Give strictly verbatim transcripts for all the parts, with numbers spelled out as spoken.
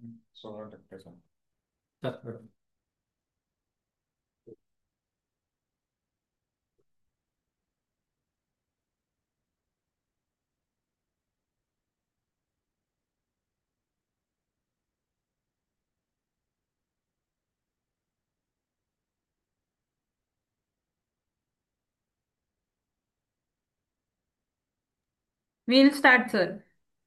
Solar Technician. We'll start, sir.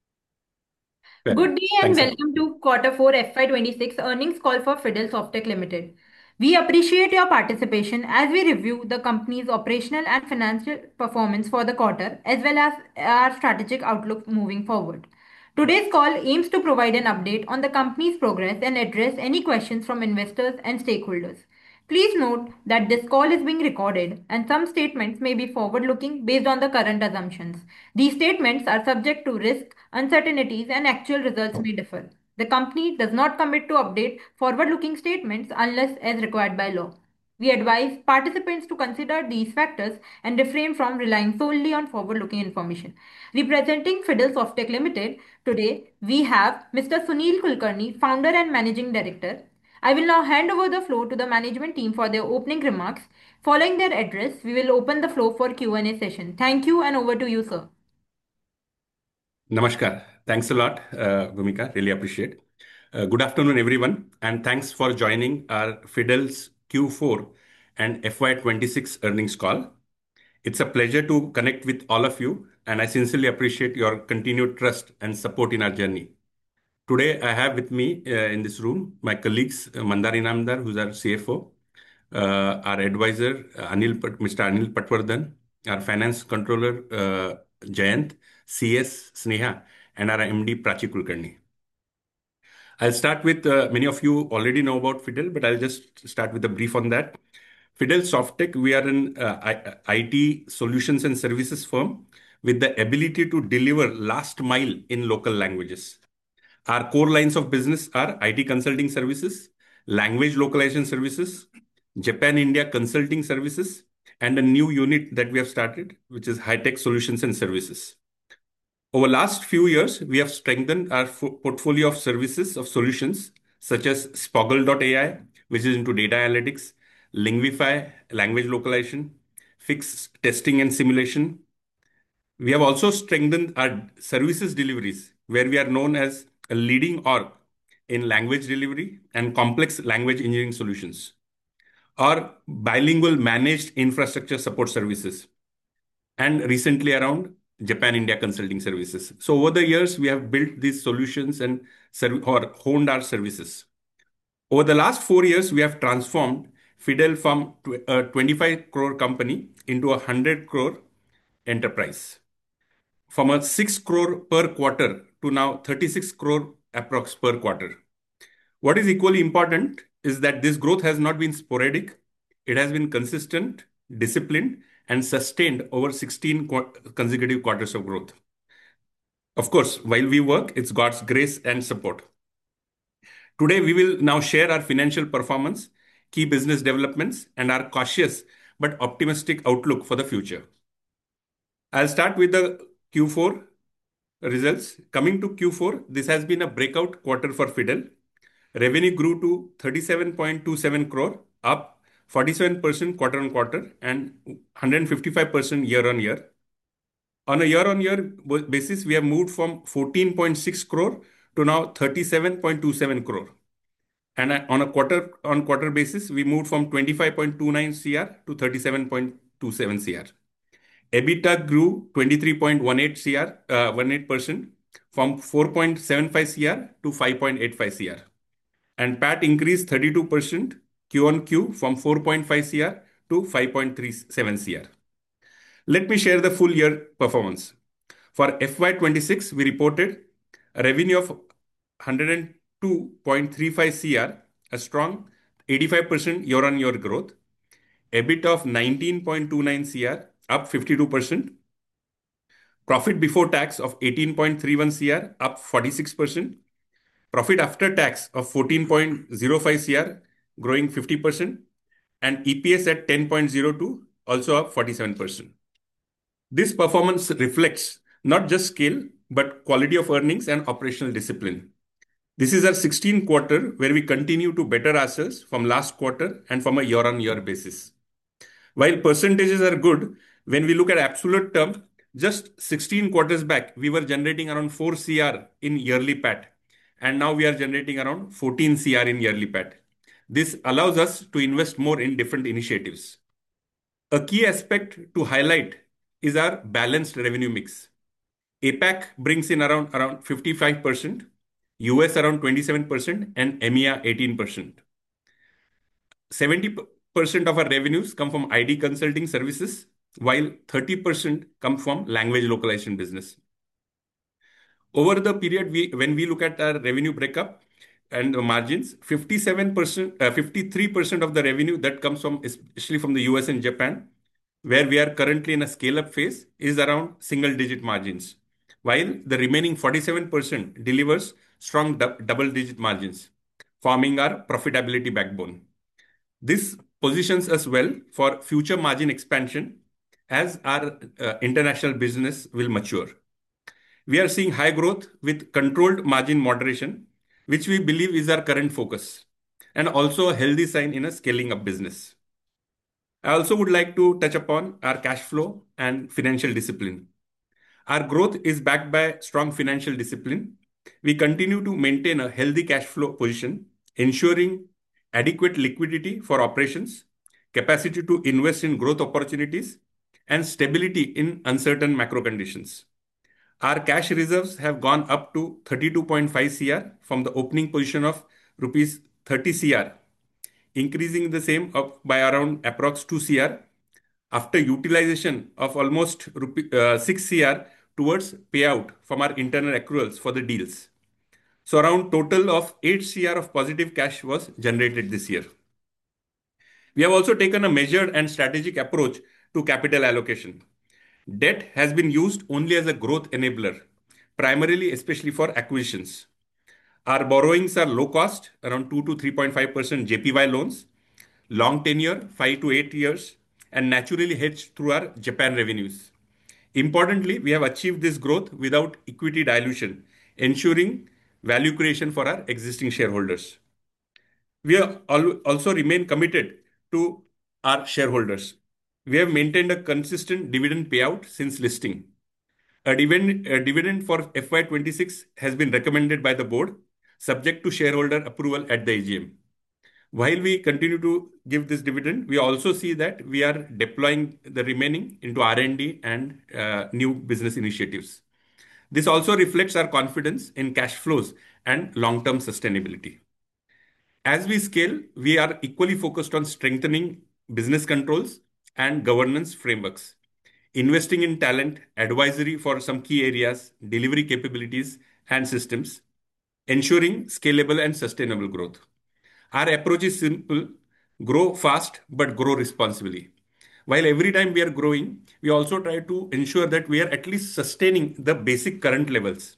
Fair enough. Good day and Thanks a lot. welcome to Quarter four F Y twenty-six earnings call for Fidel Softech Limited. We appreciate your participation as we review the company's operational and financial performance for the quarter as well as our strategic outlook moving forward. Today's call aims to provide an update on the company's progress and address any questions from investors and stakeholders. Please note that this call is being recorded and some statements may be forward looking based on the current assumptions. These statements are subject to risk, uncertainties, and actual results may differ. The company does not commit to update forward looking statements unless as required by law. We advise participants to consider these factors and refrain from relying solely on forward looking information. Representing Fidel Softech Limited, today we have Mister Sunil Kulkarni, founder and managing director. I will now hand over the floor to the management team for their opening remarks. Following their address, we will open the floor for Q and A session. Thank you and over to you, sir. Namaskar. Thanks a lot, uh, Bhumika. Really appreciate. Uh, good afternoon, everyone, and thanks for joining our Fidel's Q four and F Y twenty-six earnings call. It's a pleasure to connect with all of you, and I sincerely appreciate your continued trust and support in our journey. Today, I have with me uh, in this room my colleagues, uh, Mandari Namdar, who's our C F O, uh, our advisor, uh, Anil, Pat- Mister Anil Patwardhan, our finance controller, uh, Jayant, C S Sneha, and our M D Prachi Kulkarni. I'll start with uh, many of you already know about Fidel, but I'll just start with a brief on that. Fidel Softtech, we are an uh, I- IT solutions and services firm with the ability to deliver last mile in local languages. Our core lines of business are I T consulting services, language localization services, Japan India consulting services, and a new unit that we have started, which is high tech solutions and services. Over last few years, we have strengthened our fo- portfolio of services of solutions such as Spoggle dot A I, which is into data analytics, Lingvify, language localization, Fix testing and simulation. We have also strengthened our services deliveries, where we are known as a leading org in language delivery and complex language engineering solutions, or bilingual managed infrastructure support services, and recently around Japan India consulting services. So over the years, we have built these solutions and serv- or honed our services. Over the last four years, we have transformed Fidel from tw- a twenty-five crore company into a one hundred crore enterprise. From a six crore per quarter to now thirty-six crore approx per quarter. What is equally important is that this growth has not been sporadic. It has been consistent, disciplined, and sustained over sixteen qu- consecutive quarters of growth. Of course, while we work, it's God's grace and support. Today, we will now share our financial performance, key business developments, and our cautious but optimistic outlook for the future. I'll start with the Q four results. Coming to Q four, this has been a breakout quarter for Fidel. Revenue grew to thirty-seven point two seven crore, up forty-seven percent quarter on quarter and one hundred fifty-five percent year on year. On a year-on-year basis, we have moved from fourteen point six crore to now thirty-seven point two seven crore. And on a quarter-on-quarter basis, we moved from twenty-five point two nine crore to thirty-seven point two seven crore. EBITDA grew twenty-three point one eight crore, uh, one eight percent from four point seven five crore to five point eight five crore. And P A T increased thirty-two percent Q on Q from four point five crore to five point three seven crore. Let me share the full year performance. For F Y twenty-six, we reported a revenue of one hundred two point three five crore, a strong eighty-five percent year-on-year growth. EBITDA of nineteen point two nine crore, up fifty-two percent. Profit before tax of eighteen point three one crore, up forty-six percent. Profit after tax of fourteen point zero five crore, growing fifty percent. And E P S at ten point zero two, also up forty-seven percent. This performance reflects not just scale, but quality of earnings and operational discipline. This is our sixteenth quarter where we continue to better ourselves from last quarter and from a year-on-year basis. While percentages are good, when we look at absolute term, just sixteen quarters back, we were generating around four crore in yearly P A T, and now we are generating around fourteen crore in yearly P A T. This allows us to invest more in different initiatives. A key aspect to highlight is our balanced revenue mix. APAC brings in around, around fifty-five percent, U S around twenty-seven percent, and EMEA eighteen percent. seventy percent of our revenues come from I D consulting services, while thirty percent come from language localization business. Over the period, we, when we look at our revenue breakup and the margins, fifty-seven percent, uh, fifty-three percent of the revenue that comes from, especially from the U S and Japan, where we are currently in a scale-up phase, is around single-digit margins, while the remaining forty-seven percent delivers strong double-digit margins, forming our profitability backbone. This positions us well for future margin expansion as our uh, international business will mature. We are seeing high growth with controlled margin moderation, which we believe is our current focus, and also a healthy sign in a scaling up business. I also would like to touch upon our cash flow and financial discipline. Our growth is backed by strong financial discipline. We continue to maintain a healthy cash flow position, ensuring adequate liquidity for operations, capacity to invest in growth opportunities, and stability in uncertain macro conditions. Our cash reserves have gone up to thirty-two point five crore from the opening position of rupees thirty crore, increasing the same up by around approx two crore after utilization of almost rupee, uh, six crore towards payout from our internal accruals for the deals. So around total of eight crore of positive cash was generated this year. We have also taken a measured and strategic approach to capital allocation. Debt has been used only as a growth enabler, primarily especially for acquisitions. Our borrowings are low cost, around two to three point five percent J P Y loans, long tenure, five to eight years, and naturally hedged through our Japan revenues. Importantly, we have achieved this growth without equity dilution, ensuring value creation for our existing shareholders. We also remain committed to our shareholders. We have maintained a consistent dividend payout since listing. A dividend, a dividend for F Y twenty-six has been recommended by the board, subject to shareholder approval at the A G M. While we continue to give this dividend, we also see that we are deploying the remaining into R and D and uh, new business initiatives. This also reflects our confidence in cash flows and long-term sustainability. As we scale, we are equally focused on strengthening business controls and governance frameworks, investing in talent, advisory for some key areas, delivery capabilities, and systems, ensuring scalable and sustainable growth. Our approach is simple: grow fast, but grow responsibly. While every time we are growing, we also try to ensure that we are at least sustaining the basic current levels.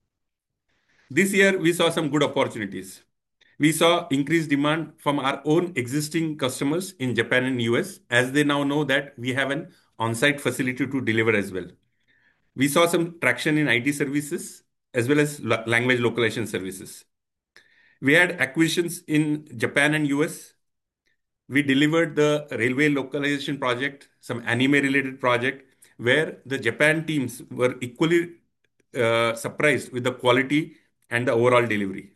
This year, we saw some good opportunities. We saw increased demand from our own existing customers in Japan and U S, as they now know that we have an on-site facility to deliver as well. We saw some traction in I T services as well as language localization services. We had acquisitions in Japan and U S. We delivered the railway localization project, some anime-related project, where the Japan teams were equally uh, surprised with the quality and the overall delivery.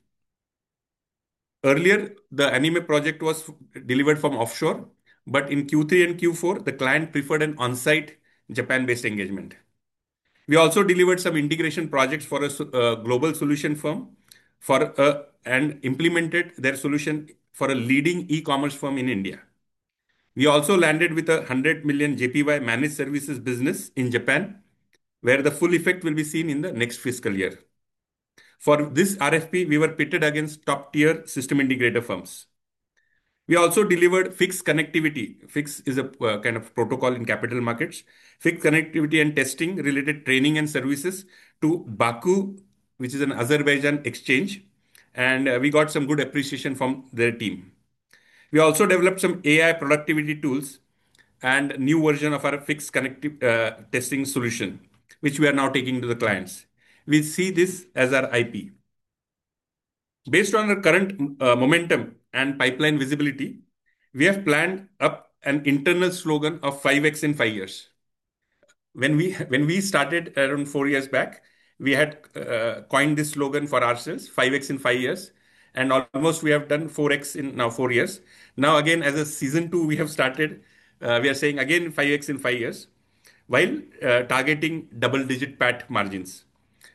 Earlier, the anime project was delivered from offshore, but in Q three and Q four, the client preferred an on-site Japan-based engagement. We also delivered some integration projects for a uh, global solution firm for a, and implemented their solution for a leading e-commerce firm in India. We also landed with a one hundred million J P Y managed services business in Japan, where the full effect will be seen in the next fiscal year. For this R F P, we were pitted against top-tier system integrator firms. We also delivered fixed connectivity. Fix is a uh, kind of protocol in capital markets. Fixed connectivity and testing related training and services to Baku, which is an Azerbaijan exchange. And uh, we got some good appreciation from their team. We also developed some A I productivity tools and new version of our fixed connective uh, testing solution, which we are now taking to the clients. We see this as our I P. Based on our current uh, momentum and pipeline visibility, we have planned up an internal slogan of five x in five years. When we when we started around four years back, we had uh, coined this slogan for ourselves, five x in five years, and almost we have done four x in now four years. Now again, as a season two, we have started. Uh, we are saying again five x in five years, while uh, targeting double-digit P A T margins.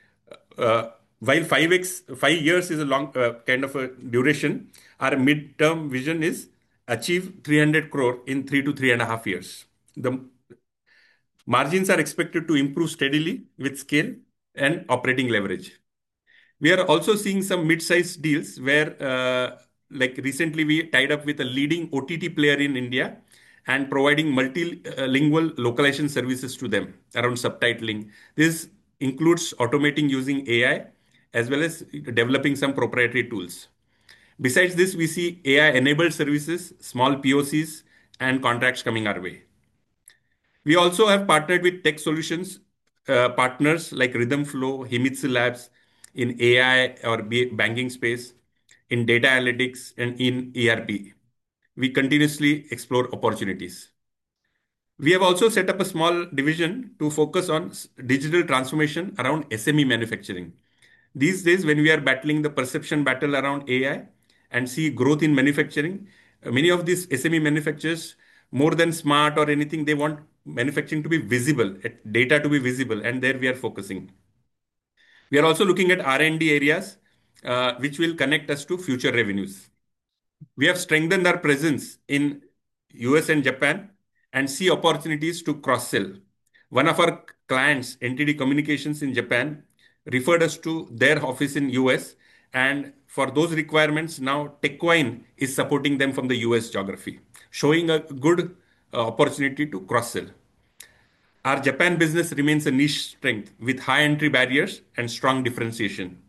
Uh, while five x five years is a long uh, kind of a duration, our mid-term vision is achieve three hundred crore in three to three and a half years. The margins are expected to improve steadily with scale and operating leverage. We are also seeing some mid-sized deals where, uh, like recently, we tied up with a leading O T T player in India and providing multilingual localization services to them around subtitling. This includes automating using A I as well as developing some proprietary tools. Besides this, we see A I-enabled services, small P O Cs, and contracts coming our way. We also have partnered with tech solutions uh, partners like Rhythm Flow, Himitsu Labs in A I or B- banking space, in data analytics, and in E R P. We continuously explore opportunities. We have also set up a small division to focus on s- digital transformation around S M E manufacturing. These days, when we are battling the perception battle around A I and see growth in manufacturing, uh, many of these S M E manufacturers, more than smart or anything, they want manufacturing to be visible, eh, data to be visible, and there we are focusing. We are also looking at R and D areas, uh, which will connect us to future revenues. We have strengthened our presence in U S and Japan and see opportunities to cross-sell. One of our clients, N T T Communications in Japan, referred us to their office in U S, and for those requirements, now TechWine is supporting them from the U S geography, showing a good uh, opportunity to cross-sell. Our Japan business remains a niche strength with high entry barriers and strong differentiation.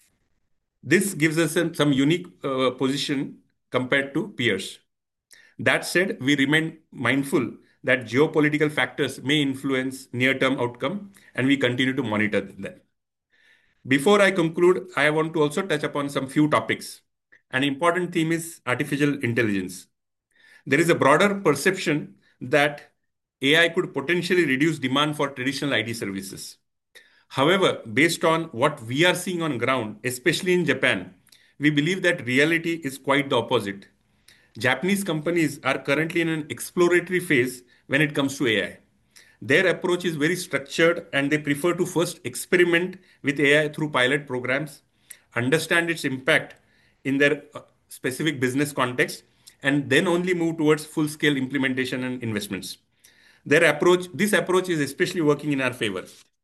This gives us some, some unique uh, position compared to peers. That said, we remain mindful that geopolitical factors may influence near-term outcome, and we continue to monitor them. Before I conclude, I want to also touch upon some few topics. An important theme is artificial intelligence. There is a broader perception that A I could potentially reduce demand for traditional I T services. However, based on what we are seeing on ground, especially in Japan, we believe that reality is quite the opposite. Japanese companies are currently in an exploratory phase when it comes to A I. Their approach is very structured and they prefer to first experiment with A I through pilot programs, understand its impact in their uh, specific business context, and then only move towards full scale implementation and investments. Their approach, this approach is especially working in our favor.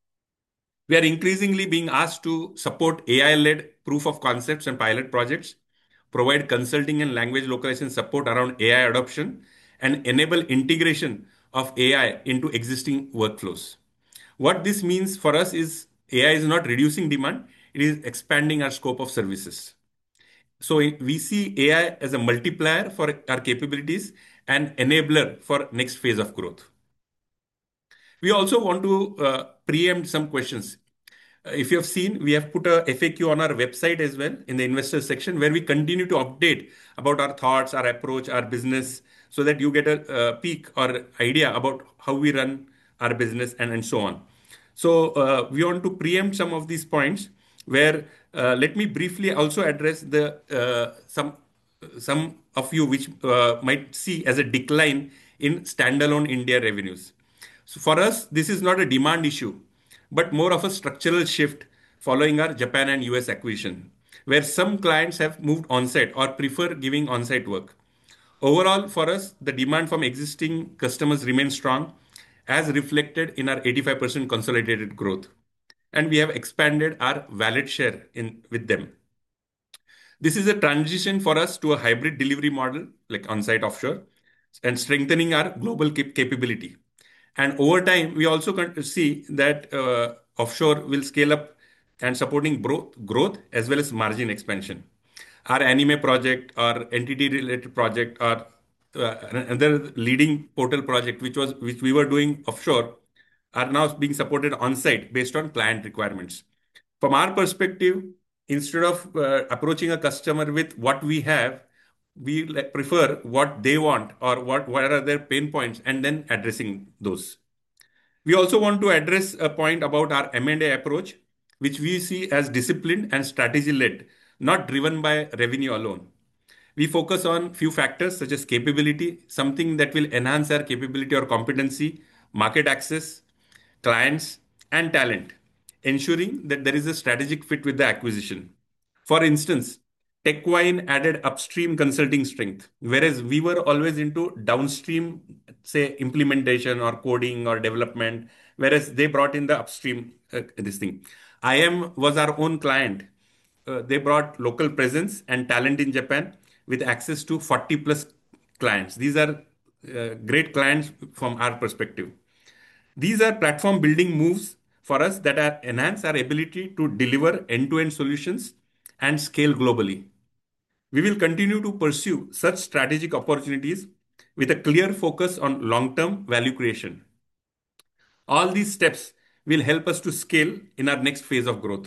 We are increasingly being asked to support A I-led proof of concepts and pilot projects, provide consulting and language localization support around A I adoption, and enable integration of A I into existing workflows. What this means for us is A I is not reducing demand, it is expanding our scope of services. So we see A I as a multiplier for our capabilities and enabler for next phase of growth. We also want to uh, preempt some questions. Uh, If you have seen, we have put a F A Q on our website as well in the investors section where we continue to update about our thoughts, our approach, our business, so that you get a uh, peek or idea about how we run our business and, and so on. So uh, we want to preempt some of these points where uh, let me briefly also address the uh, some some of you which uh, might see as a decline in standalone India revenues. So for us, this is not a demand issue, but more of a structural shift following our Japan and U S acquisition, where some clients have moved on-site or prefer giving on-site work. Overall, for us, the demand from existing customers remains strong, as reflected in our eighty-five percent consolidated growth, and we have expanded our wallet share in with them. This is a transition for us to a hybrid delivery model, like on-site offshore, and strengthening our global cap- capability. And over time, we also can see that uh, offshore will scale up and supporting growth, growth as well as margin expansion. Our anime project, our entity related project, our uh, another leading portal project, which was which we were doing offshore, are now being supported on site based on client requirements. From our perspective, instead of uh, approaching a customer with what we have, we like, prefer what they want or what, what are their pain points and then addressing those. We also want to address a point about our M and A approach, which we see as disciplined and strategy led, not driven by revenue alone. We focus on few factors such as capability, something that will enhance our capability or competency, market access, clients, and talent, ensuring that there is a strategic fit with the acquisition. For instance, TechWine added upstream consulting strength, whereas we were always into downstream, say, implementation or coding or development, whereas they brought in the upstream uh, this thing. I M was our own client. Uh, they brought local presence and talent in Japan with access to forty plus clients. These are uh, great clients from our perspective. These are platform building moves for us that are enhance our ability to deliver end-to-end solutions and scale globally. We will continue to pursue such strategic opportunities with a clear focus on long-term value creation. All these steps will help us to scale in our next phase of growth.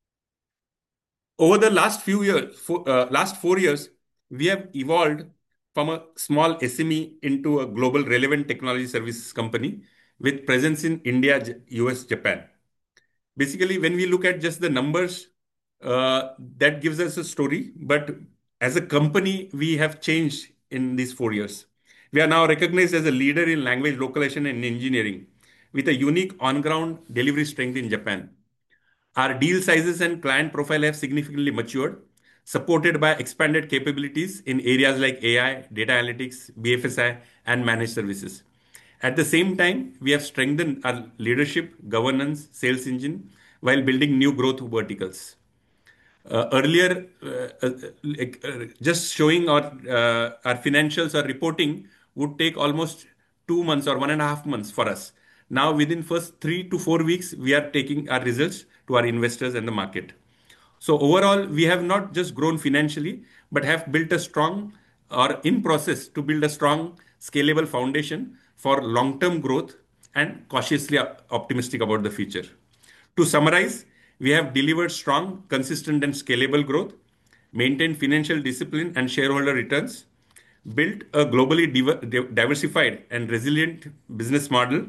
Over the last few years, for, uh, last four years, we have evolved from a small S M E into a global relevant technology services company with presence in India, J- U S, Japan. Basically, when we look at just the numbers, uh, that gives us a story. But as a company, we have changed in these four years. We are now recognized as a leader in language localization and engineering with a unique on-ground delivery strength in Japan. Our deal sizes and client profile have significantly matured, supported by expanded capabilities in areas like A I, data analytics, B F S I, and managed services. At the same time, we have strengthened our leadership, governance, sales engine while building new growth verticals. Uh, earlier, uh, uh, like, uh, just showing our uh, our financials or reporting would take almost two months or one and a half months for us. Now, within first three to four weeks, we are taking our results to our investors and the market. So overall, we have not just grown financially, but have built a strong or in process to build a strong, scalable foundation for long-term growth and cautiously op- optimistic about the future. To summarize, we have delivered strong, consistent, and scalable growth, maintained financial discipline and shareholder returns, built a globally diver- diversified and resilient business model.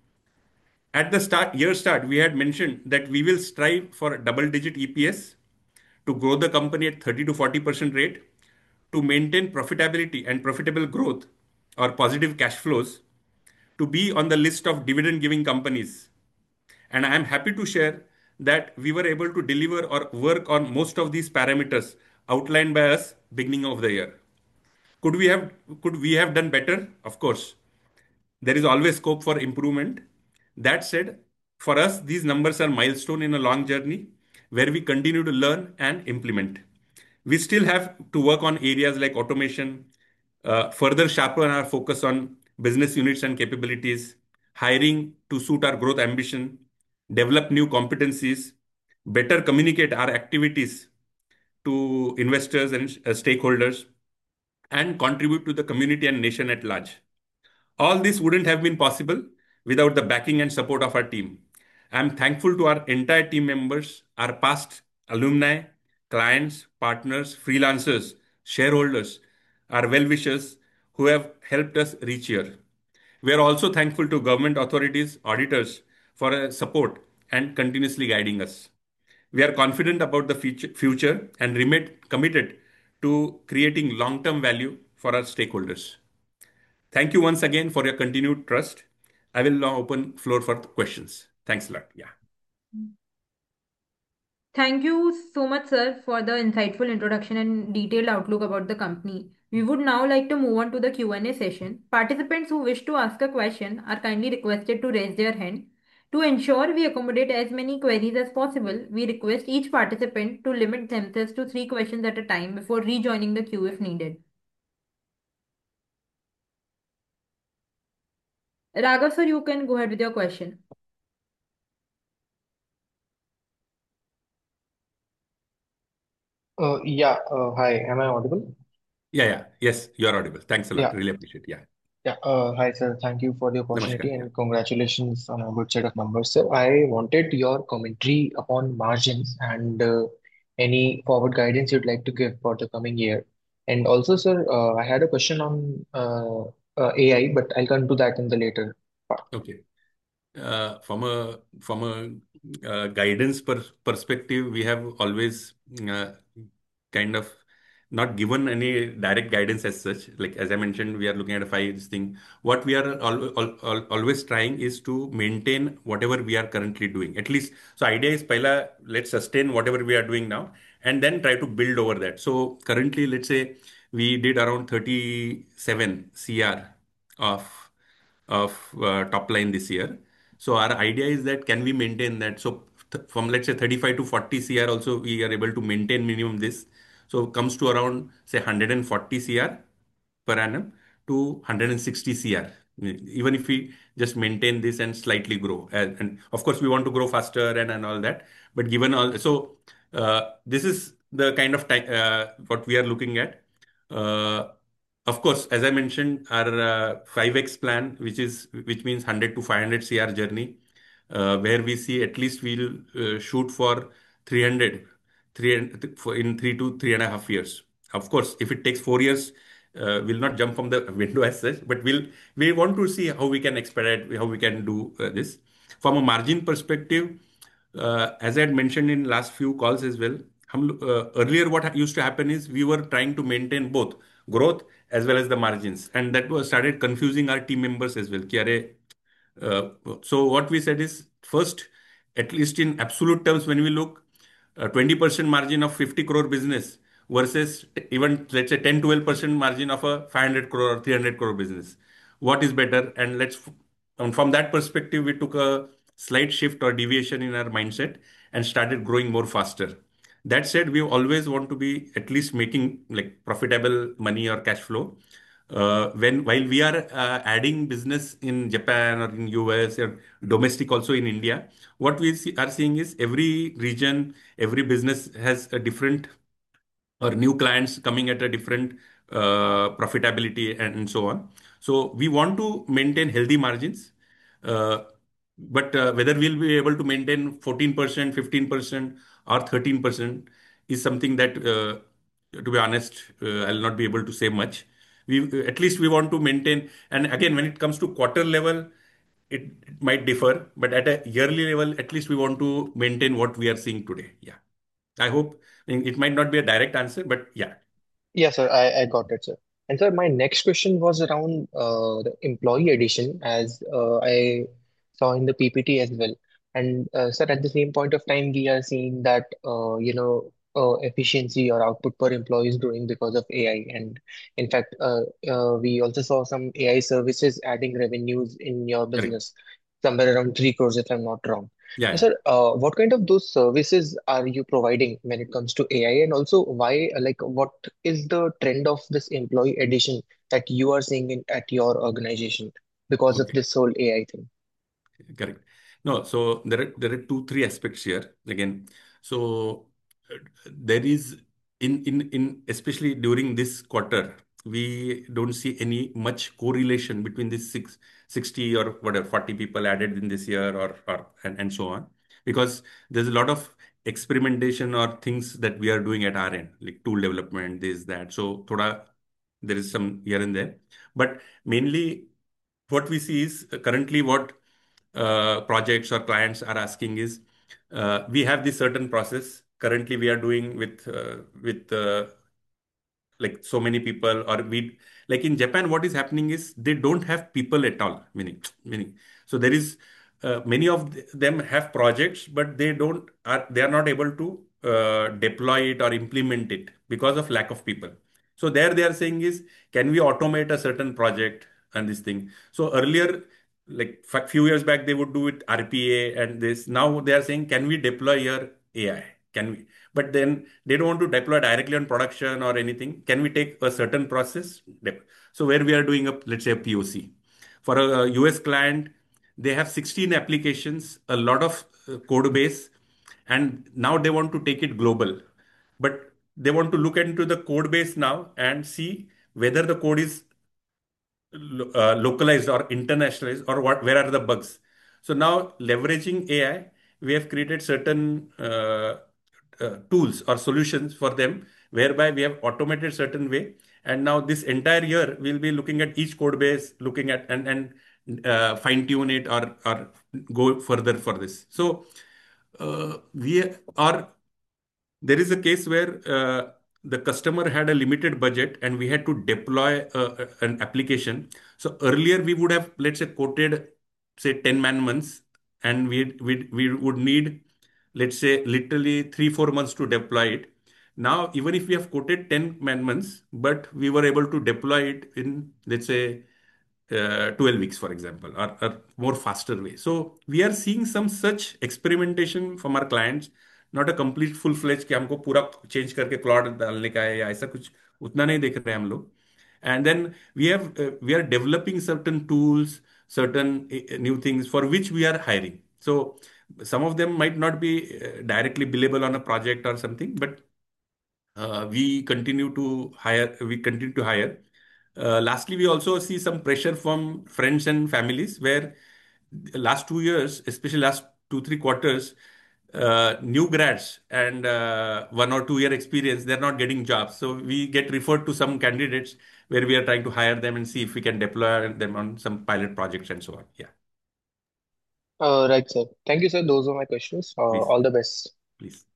At the start, year start, we had mentioned that we will strive for double-digit E P S to grow the company at thirty to forty percent rate, to maintain profitability and profitable growth or positive cash flows, to be on the list of dividend-giving companies. And I am happy to share that we were able to deliver or work on most of these parameters outlined by us beginning of the year. Could we have could we have done better? Of course. There is always scope for improvement. That said, for us, these numbers are milestone in a long journey where we continue to learn and implement. We still have to work on areas like automation, uh, further sharpen our focus on business units and capabilities, hiring to suit our growth ambition, develop new competencies, better communicate our activities to investors and uh, stakeholders, and contribute to the community and nation at large. All this wouldn't have been possible without the backing and support of our team. I'm thankful to our entire team members, our past alumni, clients, partners, freelancers, shareholders, our well wishers who have helped us reach here. We are also thankful to government authorities, auditors for their support and continuously guiding us. We are confident about the future future and remain committed to creating long term value for our stakeholders. Thank you once again for your continued trust. I will now open floor for questions. Thanks a lot. Yeah. Thank you so much, sir, for the insightful introduction and detailed outlook about the company. We would now like to move on to the Q and A session. Participants who wish to ask a question are kindly requested to raise their hand. To ensure we accommodate as many queries as possible, we request each participant to limit themselves to three questions at a time before rejoining the queue if needed. Raghav, sir, you can go ahead with your question. Uh, yeah, uh, hi, am I audible? Yeah, yeah. Yes, you are audible. Thanks a lot. Yeah, Really appreciate it. Yeah. yeah. Uh, hi, sir. Thank you for the Namaskar. opportunity Yeah. and congratulations on a good set of numbers, sir. I wanted your commentary upon margins and uh, any forward guidance you'd like to give for the coming year? And also, sir, uh, I had a question on uh, uh, A I, but I'll come to that in the later part. Okay. Uh, from a from a uh, guidance per perspective, we have always uh, kind of not given any direct guidance as such. Like as I mentioned, we are looking at a five years thing. What we are al al al always trying is to maintain whatever we are currently doing. At least, so idea is, pahla, let's sustain whatever we are doing now, and then try to build over that. So currently, let's say we did around thirty-seven C R of of uh, top line this year. So our idea is that can we maintain that? So th- from let's say thirty-five to forty C R also we are able to maintain minimum this. So it comes to around say one hundred forty C R per annum to one hundred sixty C R. Even if we just maintain this and slightly grow, and, and of course we want to grow faster and, and all that. But given all, so uh, this is the kind of time uh, what we are looking at. Uh, of course, as I mentioned, our uh, five X plan, which is which means one hundred to five hundred C R journey, uh, where we see at least we'll uh, shoot for three hundred, three, and- for in three to three and a half years. Of course, if it takes four years, uh, we'll not jump from the window as such, but we'll we want to see how we can expedite, how we can do uh, this. From a margin perspective, uh, as I had mentioned in last few calls as well, hum, uh, earlier what used to happen is we were trying to maintain both growth as well as the margins, and that was started confusing our team members as well. Ki, "Arey, uh, so what we said is first, at least in absolute terms, when we look, uh, twenty percent margin of fifty crore business versus even let's say ten twelve percent margin of a five hundred crore or three hundred crore business. What is better? And let's, and from that perspective, we took a slight shift or deviation in our mindset and started growing more faster. That said, we always want to be at least making like profitable money or cash flow. Uh, when while we are uh, adding business in Japan or in U S or domestic also in India, what we see, are seeing is every region, every business has a different or new clients coming at a different uh, profitability and, and so on. So we want to maintain healthy margins, uh, but uh, whether we'll be able to maintain fourteen percent, fifteen percent, or thirteen percent is something that, uh, to be honest, uh, I'll not be able to say much. We at least we want to maintain. And again, when it comes to quarter level, it, it might differ, but at a yearly level, at least we want to maintain what we are seeing today. Yeah. I hope it might not be a direct answer, but yeah. Yes, sir, I, I got it, sir. And sir, my next question was around uh, the employee addition, as uh, I saw in the P P T as well. And uh, sir, at the same point of time, we are seeing that uh, you know uh, efficiency or output per employee is growing because of A I. And in fact, uh, uh, we also saw some A I services adding revenues in your Correct. business, somewhere around three crores, if I'm not wrong. Yeah, And yeah. sir, uh, what kind of those services are you providing when it comes to A I? And also, why, like, what is the trend of this employee addition that you are seeing in, at your organization because of Okay. this whole A I thing? Correct. No, so there are there are two, three aspects here again. So uh, there is in in in especially during this quarter, we don't see any much correlation between this six sixty or whatever forty people added in this year or or and, and so on. Because there's a lot of experimentation or things that we are doing at our end, like tool development, this, that. So thoda, there is some here and there. But mainly what we see is uh, currently what uh, projects or clients are asking is, uh, we have this certain process currently we are doing with uh, with uh, like so many people, or we, like in Japan what is happening is they don't have people at all, meaning meaning so there is uh, many of th- them have projects, but they don't are they are not able to uh, deploy it or implement it because of lack of people. So there they are saying is, can we automate a certain project and this thing. So earlier, like f- few years back, they would do it R P A and this. Now they are saying, can we deploy your A I? Can we? But then they don't want to deploy directly on production or anything. Can we take a certain process? Dep- So where we are doing a, let's say, a P O C for a U S client, they have sixteen applications, a lot of uh, code base, and now they want to take it global. But they want to look into the code base now and see whether the code is lo- uh, localized or internationalized, or what, where are the bugs. So now leveraging A I, we have created certain uh, uh, tools or solutions for them, whereby we have automated certain way. And now this entire year, we'll be looking at each code base, looking at and and uh, fine tune it or or go further for this. So uh, we are there is a case where uh, the customer had a limited budget and we had to deploy uh, an application. So earlier we would have, let's say, quoted, say, ten man months, and we we we would need, let's say, literally three four months to deploy it. Now, even if we have quoted ten man months, but we were able to deploy it in, let's say, uh, twelve weeks, for example, or, or more faster way. So we are seeing some such experimentation from our clients, not a complete full fledge कि हमको पूरा change करके Claude डालने का है या ऐसा कुछ, उतना नहीं देख रहे हैं हम लोग. And then we have we are developing certain tools, certain uh, new things for which we are hiring. So some of them might not be uh, directly billable on a project or something, but uh, we continue to hire. We continue to hire. Uh, lastly, we also see some pressure from friends and families where the last two years, especially last two, three quarters, uh, new grads and uh, one or two year experience, they're not getting jobs. So we get referred to some candidates where we are trying to hire them and see if we can deploy them on some pilot projects and so on. Yeah, Uh, right, sir. Thank you, sir. Those were my questions. Uh, please, all the best. please.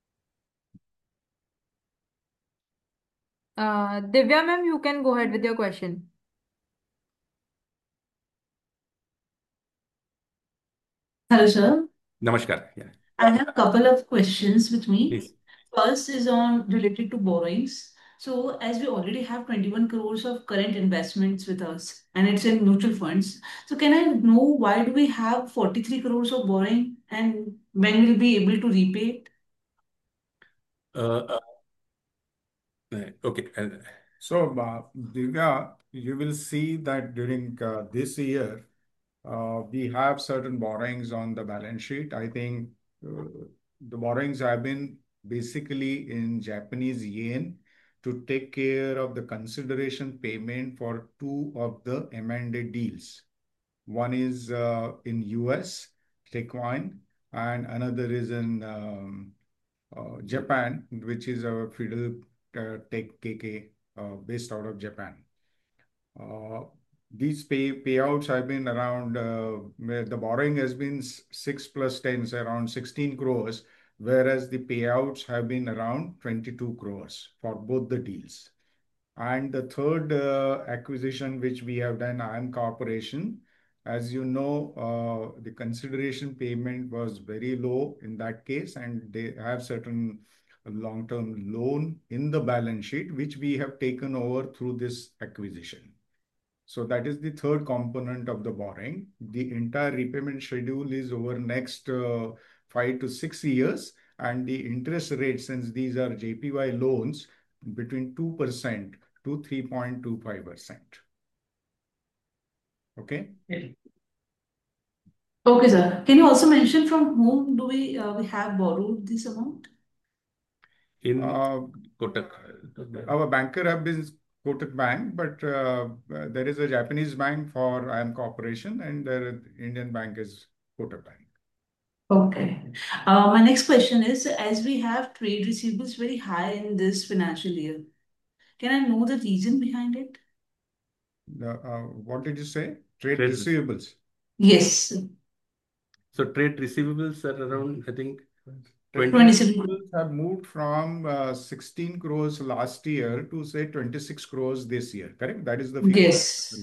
Uh, Divya ma'am, you can go ahead with your question. Hello, sir. Namaskar. Yeah, I have a couple of questions with me. please. First is on related to borrowings. So, as we already have twenty-one crores of current investments with us, and it's in mutual funds. So, can I know why do we have forty-three crores of borrowing, and when we'll be able to repay it? Uh, uh, okay. Uh, So, uh, Divya, you will see that during uh, this year, uh, we have certain borrowings on the balance sheet. I think uh, the borrowings have been basically in Japanese yen to take care of the consideration payment for two of the M and A deals. One is uh, in U S, Techwine, and another is in um, uh, Japan, which is a Fidel uh, Tech K K uh, based out of Japan. Uh, these pay payouts have been around, uh, where the borrowing has been s- six plus ten, so around sixteen crores, whereas the payouts have been around twenty-two crores for both the deals. And the third uh, acquisition which we have done, I M Corporation, as you know, uh, the consideration payment was very low in that case, and they have certain long-term loan in the balance sheet, which we have taken over through this acquisition. So that is the third component of the borrowing. The entire repayment schedule is over next uh, five to six years, and the interest rate, since these are J P Y loans, between two percent to three point two five percent. Okay? Okay, sir. Can you also mention from whom do we uh, we have borrowed this amount? in Uh, Kotak. our banker have been Kotak Bank, but uh, uh, there is a Japanese bank for I M Corporation, and the Indian bank is Kotak Bank. Okay. Uh, my next question is, as we have trade receivables very high in this financial year, can I know the reason behind it? The, uh, what did you say? Trade Trade receivables. Yes, So trade receivables are around, I think, Trade twenty. twenty-seven. receivables have moved from uh, sixteen crores last year to say twenty-six crores this year. Correct? That is the figure. Yes,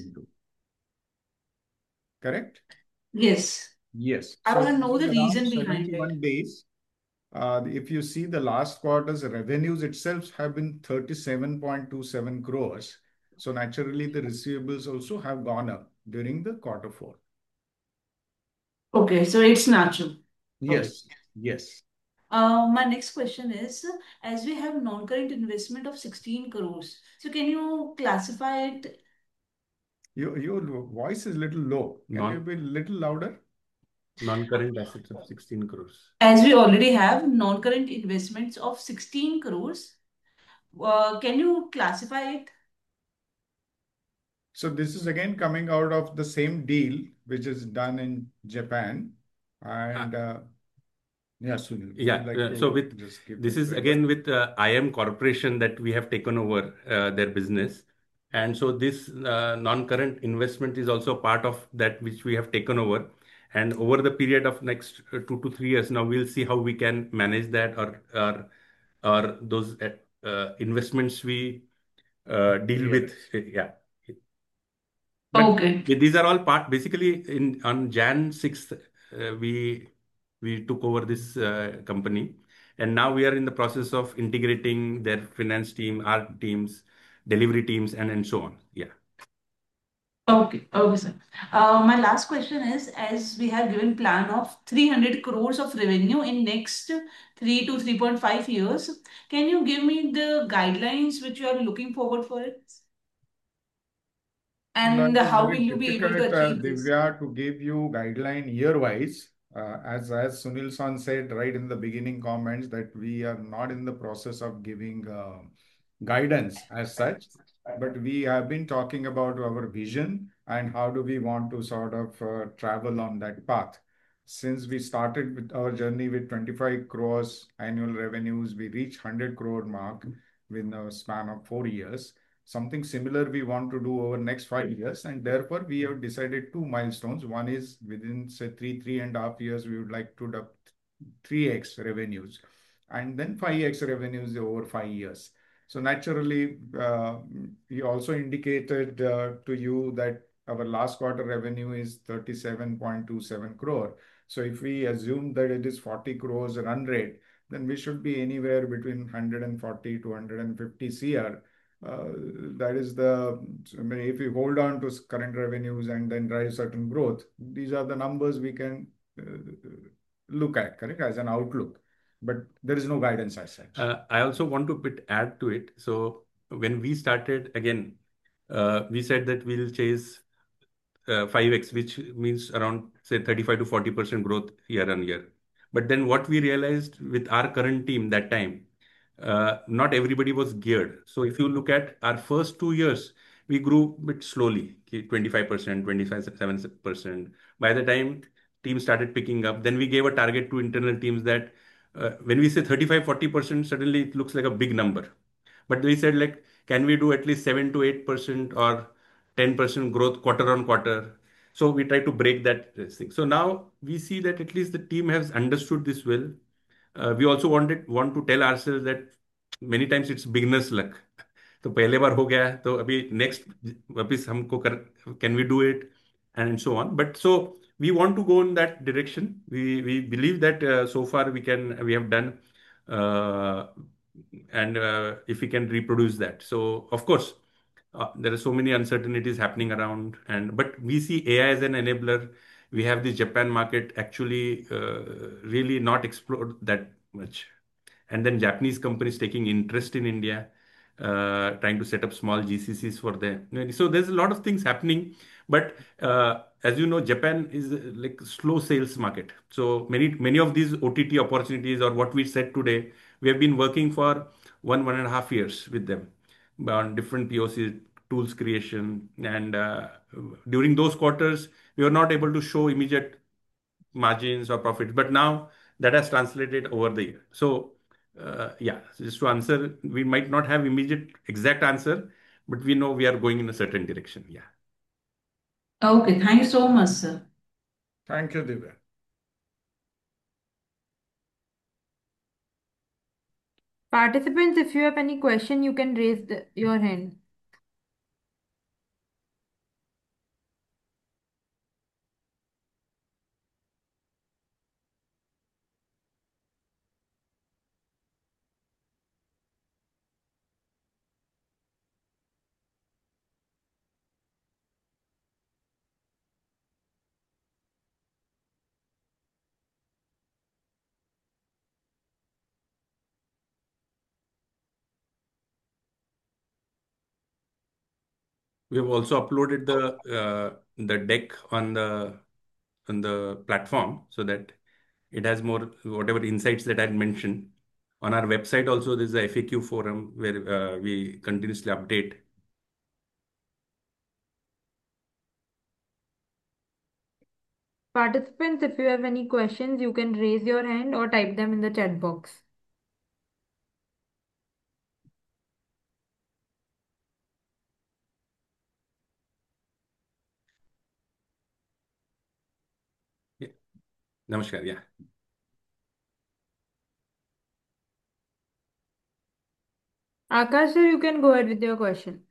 Correct? yes. Yes. I So want to it know the is reason around behind it. seventy-one days. Uh, if you see the last quarter's revenues itself have been thirty-seven point two seven crores. So naturally, the receivables also have gone up during the quarter four. Okay, so it's natural. Yes, yes. Uh, my next question is, as we have non-current investment of sixteen crores, so can you classify it? Your, your voice is little low. Can you Non be little louder? non-current assets of sixteen crores. As we already have non-current investments of sixteen crores, uh, can you classify it? So this is again coming out of the same deal which is done in Japan, and uh, Yeah, Sunil, would Yeah. you like uh, So to with just give this the is quick? again with uh, I M Corporation that we have taken over uh, their business. And so this uh, non-current investment is also part of that which we have taken over. And over the period of next uh, two to three years, now we'll see how we can manage that, or or or those uh, uh, investments we uh, deal with. Realize. Yeah. But Okay. these are all part basically in on Jan sixth, uh, we we took over this uh, company, and now we are in the process of integrating their finance team, our teams, delivery teams, and and so on. Yeah. Okay, okay, sir. Uh, my last question is, as we have given plan of three hundred crores of revenue in next three to three point five years, can you give me the guidelines which you are looking forward for it? No, And it is how will very you be able to difficult, uh, achieve this? Divya, to give you guideline year-wise. Uh, as as Sunil San said right in the beginning comments that we are not in the process of giving uh, guidance as such, but we have been talking about our vision and how do we want to sort of uh, travel on that path. Since we started with our journey with twenty-five crores annual revenues, we reached one hundred crore mark within a span of four years. Something similar we want to do over next five years, and therefore we have decided two milestones. One is within say three, three and a half years, we would like to do three x revenues, and then five x revenues over five years. So naturally, uh, we also indicated uh, to you that our last quarter revenue is thirty-seven point two seven crore. So if we assume that it is forty crores run rate, then we should be anywhere between one hundred forty to one hundred fifty crore. Uh, that is the, I mean, if we hold on to current revenues and then drive certain growth, these are the numbers we can uh, look at, correct, as an outlook. But there is no guidance as such. Uh, I also want to bit add to it. So when we started again, uh, we said that we'll chase uh, five x, which means around say thirty-five to forty percent growth year on year. But then what we realized with our current team that time, uh, not everybody was geared. So if you look at our first two years, we grew a bit slowly, okay, twenty-five percent, twenty-five, seven percent. By the time team started picking up, then we gave a target to internal teams that uh, when we say thirty-five, forty percent, suddenly it looks like a big number. But we said, like, can we do at least seven to eight percent or ten percent growth quarter on quarter? So we try to break that uh, thing. So now we see that at least the team has understood this well. Uh, we also wanted want to tell ourselves that many times it's beginner's luck. तो पहले बार हो गया है तो अभी next वापस हमको कर can we do it and so on but so we want to go in that direction. We we believe that uh, so far we can we have done uh, and uh, if we can reproduce that. So of course uh, there are so many uncertainties happening around, and but we see A I as an enabler. We have the Japan market actually uh, really not explored that much, and then Japanese companies taking interest in India, uh, trying to set up small G C Cs for them. So there's a lot of things happening, but uh, as you know, Japan is uh, like slow sales market. So many many of these O T T opportunities or what we said today, we have been working for one one and a half years with them on different P O C tools creation, and uh, during those quarters we were not able to show immediate margins or profits, but now that has translated over the year. So uh, yeah, so just to answer, we might not have immediate exact answer, but we know we are going in a certain direction. Yeah. Okay, thank you so much, sir. Thank you, Divya. Participants, if you have any question, you can raise the, your hand. We have also uploaded the uh, the deck on the on the platform so that it has more whatever insights that I mentioned. On our website also, there's a F A Q forum where uh, we continuously update. Participants, if you have any questions, you can raise your hand or type them in the chat box. Yeah. Namaskar. Yeah. Akash sir, you can go ahead with your question.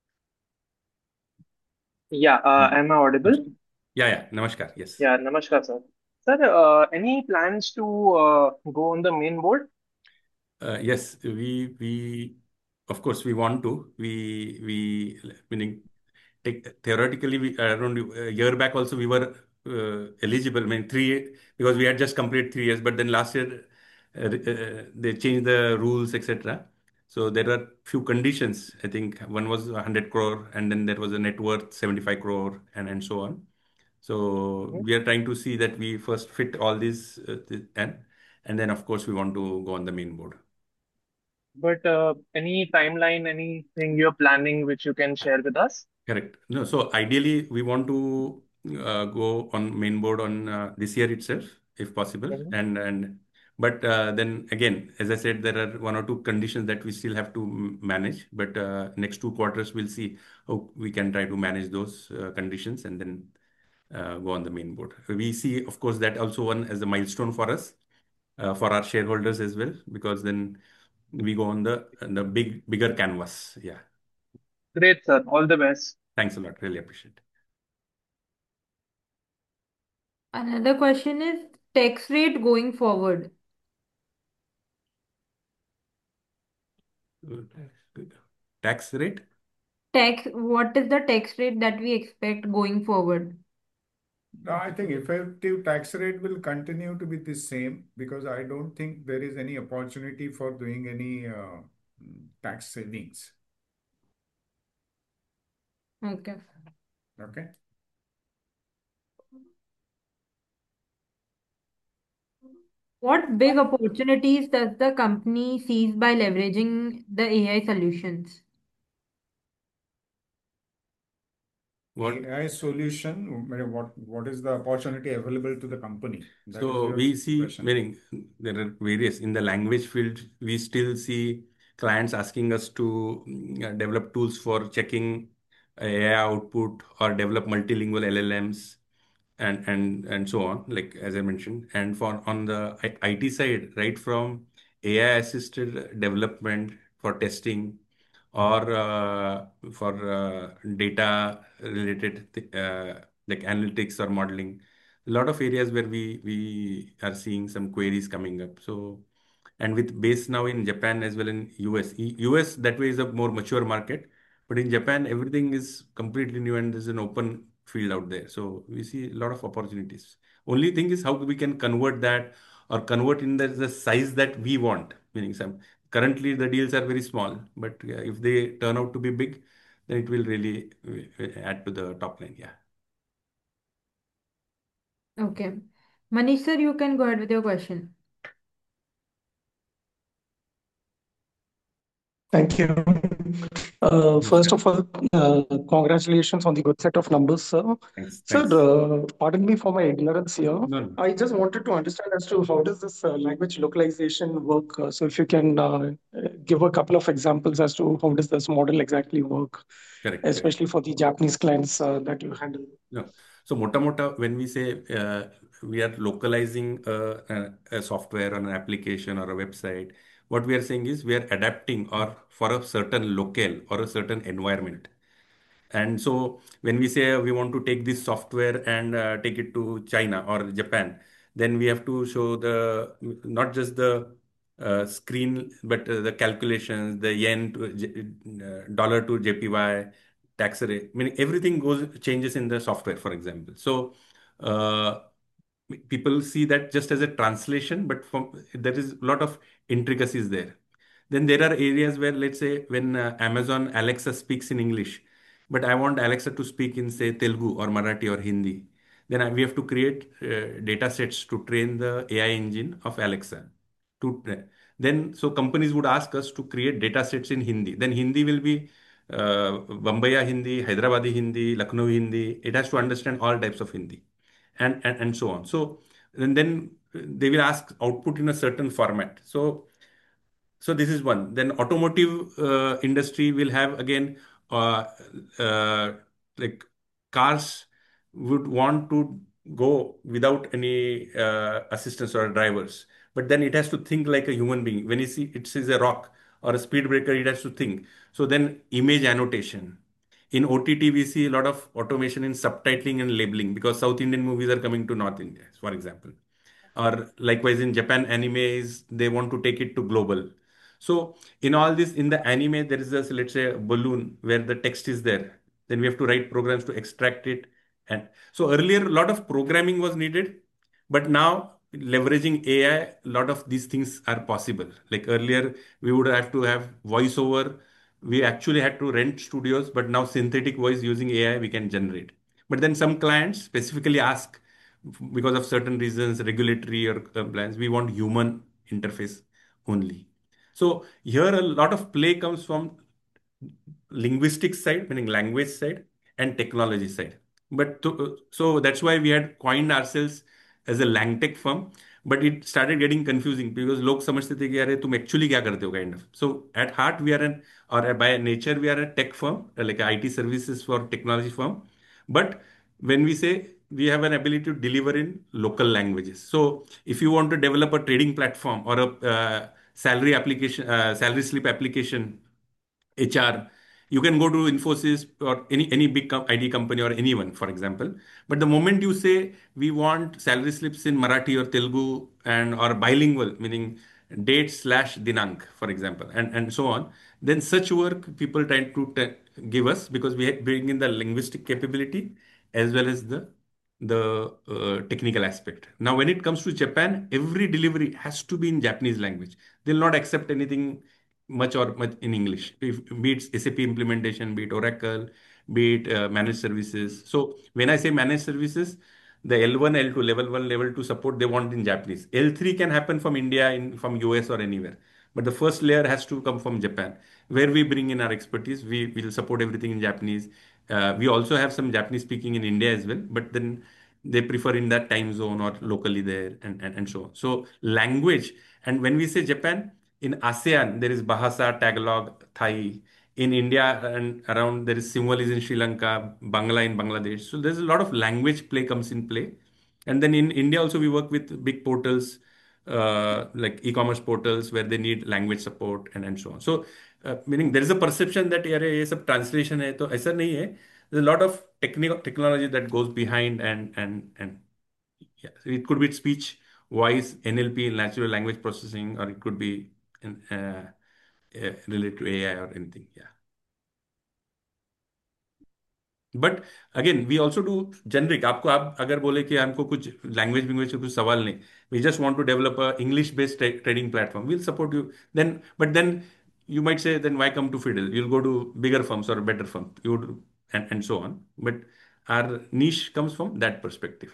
Yeah, uh, am I audible? Yeah, yeah. Namaskar. Yes. Yeah, namaskar, sir. Sir, uh, any plans to uh, go on the main board? Uh, yes, we we of course we want to. We we meaning take, theoretically we around a year back also we were uh, eligible. I mean three because we had just completed three years, but then last year uh, uh, they changed the rules, et cetera. So there are few conditions. I think one was one hundred crore, and then there was a net worth seventy-five crore, and and so on. So Mhm. we are trying to see that we first fit all these uh, th- and and then of course we want to go on the main board. But uh, any timeline, anything you're planning which you can share with us? Correct. No, so ideally we want to uh, go on main board on uh, this year itself, if possible. Mhm. And and but uh, then again, as I said, there are one or two conditions that we still have to m- manage. But uh, next two quarters, we'll see how we can try to manage those uh, conditions and then uh, go on the main board. We see, of course, that also one as a milestone for us, uh, for our shareholders as well, because then we go on the the big bigger canvas. Yeah. Great, sir. All the best. Thanks a lot. Really appreciate Another question is tax rate going forward. it. Good. Tax rate? Tax, what is the tax rate that we expect going forward? No, I think effective tax rate will continue to be the same because I don't think there is any opportunity for doing any uh, tax savings. Okay. Okay. What big opportunities does the company seize by leveraging the A I solutions? What? A I solution, I mean, what what is the opportunity available to the company? That is So your we see, question. meaning there are various in the language field, we still see clients asking us to mm, uh, develop tools for checking A I output or develop multilingual L L Ms and and and so on, like as I mentioned. And for on the I- IT side, right from A I assisted development for testing or uh, for uh, data related th- uh, like analytics or modeling, a lot of areas where we we are seeing some queries coming up. So and with base now in Japan as well in U S. E- U S that way is a more mature market, but in Japan everything is completely new and there's an open field out there. So we see a lot of opportunities. Only thing is how we can convert that or convert in the, the size that we want. Meaning some currently the deals are very small, but uh, if they turn out to be big, then it will really uh, add to the top line. Yeah. Okay. Manish sir, you can go ahead with your question. Thank you. Uh, first Namaskar. of all, uh, congratulations on the good set of numbers, sir. Thanks. Sir, Thanks. uh, pardon me for my ignorance here. No, no. I just wanted to understand as to how does this uh, language localization work. Uh, so if you can uh, give a couple of examples as to how does this model exactly work, Correct. Correct. especially for the Japanese clients uh, that you handle. No. So mota mota, when we say uh, we are localizing a, a, a software or an application or a website, what we are saying is we are adapting or for a certain locale or a certain environment. And so when we say we want to take this software and uh, take it to China or Japan, then we have to show the not just the uh, screen, but uh, the calculations, the yen to J- uh, dollar to J P Y, tax rate. I mean, everything goes changes in the software, for example. So uh, people see that just as a translation, but from, there is a lot of intricacies there. Then there are areas where, let's say, when uh, Amazon Alexa speaks in English, but I want Alexa to speak in, say, Telugu or Marathi or Hindi. Then I, we have to create uh, data sets to train the A I engine of Alexa. To tra- then, so companies would ask us to create data sets in Hindi. Then Hindi will be uh, Bombaya Hindi, Hyderabadi Hindi, Lucknow Hindi. It has to understand all types of Hindi. and, and, and so on. So and then they will ask output in a certain format. So so this is one. Then automotive uh, industry will have again uh, uh, like cars would want to go without any uh, assistance or drivers, but then it has to think like a human being. When you see it sees a rock or a speed breaker, it has to think. So then image annotation. In O T T, we see a lot of automation in subtitling and labeling because South Indian movies are coming to North India, for example. Or likewise in Japan, anime is they want to take it to global. So in all this, in the anime, there is this, let's say, a balloon where the text is there. Then we have to write programs to extract it. And so earlier, a lot of programming was needed, but now leveraging A I, a lot of these things are possible. Like earlier, we would have to have voiceover. We actually had to rent studios, but now synthetic voice using A I we can generate. But then some clients specifically ask because of certain reasons, regulatory or compliance, we want human interface only. So here a lot of play comes from linguistic side, meaning language side, and technology side. But to, so that's why we had coined ourselves as a Langtech firm. But it started getting confusing because लोग समझते थे कि यार तुम actually क्या करते हो kind of. So at heart we are an or by nature we are a tech firm, like a I T services for technology firm. But when we say we have an ability to deliver in local languages. So if you want to develop a trading platform or a uh, salary application, uh, salary slip application H R. You can go to Infosys or any any big com- I T company or anyone, for example. But the moment you say we want salary slips in Marathi or Telugu and or bilingual, meaning date slash dinank, for example, and and so on, then such work people try to t- give us because we bring in the linguistic capability as well as the the uh, technical aspect. Now, when it comes to Japan, every delivery has to be in Japanese language. They'll not accept anything much or much in English, if, be it S A P implementation, be it Oracle, be it uh, managed services. So when I say managed services, the L one, L two, level one, level two support they want in Japanese. L three can happen from India, in from U S or anywhere. But the first layer has to come from Japan, where we bring in our expertise. We will support everything in Japanese. Uh, we also have some Japanese speaking in India as well, but then they prefer in that time zone or locally there and, and, and so on. So language, and when we say Japan, in ASEAN, there is Bahasa, Tagalog, Thai. In India and around, there is Sinhalese in Sri Lanka, Bangla in Bangladesh. So there's a lot of language play comes in play. And then in India also, we work with big portals, uh, like e-commerce portals where they need language support and, and so on. So uh, meaning there is a perception that यार ये सब translation है तो ऐसा नहीं है. There's a lot of technical technology that goes behind and and and yeah. So it could be speech, voice, N L P, natural language processing, or it could be in, uh, uh, related to A I or anything. Yeah. But again we also do generic आपको आप अगर बोले कि हमको कुछ language language कुछ सवाल नहीं we just want to develop a English based trading platform will support you then but then you might say then why come to Fiddle? You'll go to bigger firms or better firms. You would and, and so on. But our niche comes from that perspective.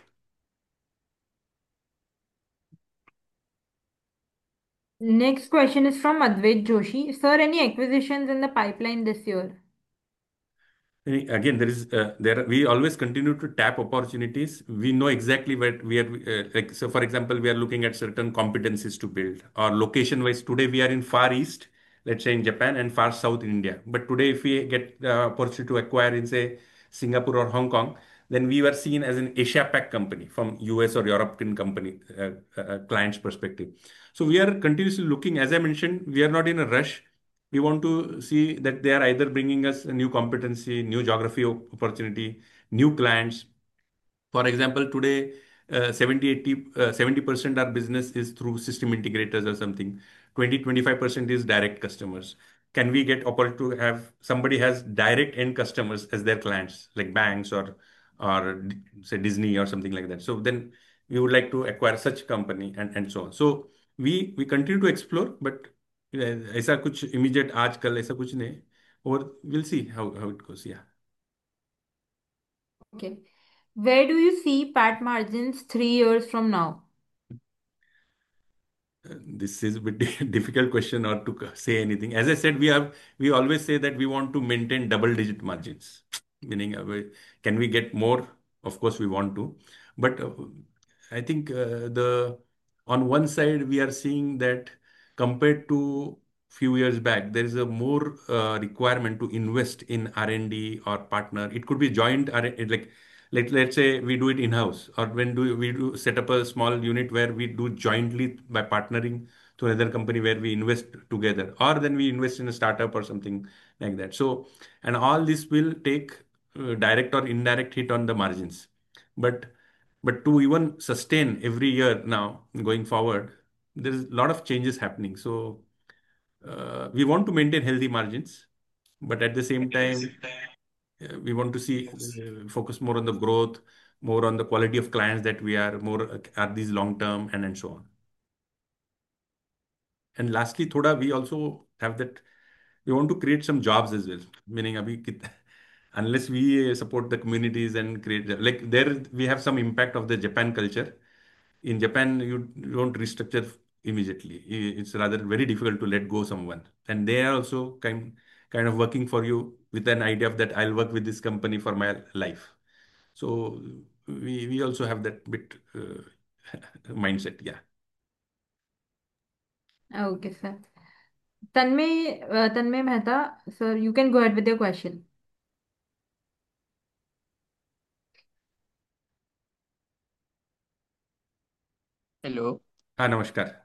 Next question is from Advait Joshi. Sir, any acquisitions in the pipeline this year? Again, there is uh, there we always continue to tap opportunities. We know exactly what we are uh, like. So, for example, we are looking at certain competencies to build. Or location-wise, today we are in Far East, let's say in Japan, and Far South in India. But today, if we get the opportunity to acquire in say Singapore or Hong Kong, then we were seen as an Asia Pac company from U S or European company uh, uh, client's perspective. So we are continuously looking. As I mentioned, we are not in a rush. We want to see that they are either bringing us a new competency, new geography opportunity, new clients. For example, today, uh, seventy, eighty, uh, seventy percent our business is through system integrators or something. twenty, twenty-five percent is direct customers. Can we get opportunity to have somebody has direct end customers as their clients, like banks or or say Disney or something like that. So then we would like to acquire such company and, and so on. So we we continue to explore, but ऐसा कुछ immediate आजकल ऐसा कुछ नहीं और we'll see how how it goes. Yeah. Okay. Where do you see P A T margins three years from now? Uh, This is a bit difficult question or to say anything. As I said, we have we always say that we want to maintain double digit margins, meaning uh, we- can we get more? of course we want to, but uh, I think uh, the on one side we are seeing that compared to few years back, there is a more uh, requirement to invest in R and D or partner. It could be joint R and D, like let, let's say we do it in-house, or when do we do set up a small unit where we do jointly by partnering to another company where we invest together, or then we invest in a startup or something like that. So, and all this will take uh, direct or indirect hit on the margins. But but to even sustain every year now going forward, there is a lot of changes happening. So uh, we want to maintain healthy margins, but at the same time, uh, we want to see uh, focus more on the growth, more on the quality of clients that we are, more uh, are these long term, and and so on. And lastly, thoda we also have that we want to create some jobs as well. Meaning, abhi kit, unless we uh, support the communities and create like there we have some impact of the Japan culture. In Japan, you you don't restructure immediately. I- It's rather very difficult to let go someone, and they are also kind kind of working for you with an idea of that I'll work with this company for my life. So we we also have that bit uh, mindset. Yeah. Okay, sir. Tanmay, uh, Tanmay Mehta, sir, you can go ahead with your question. Hello. Ah, namaskar.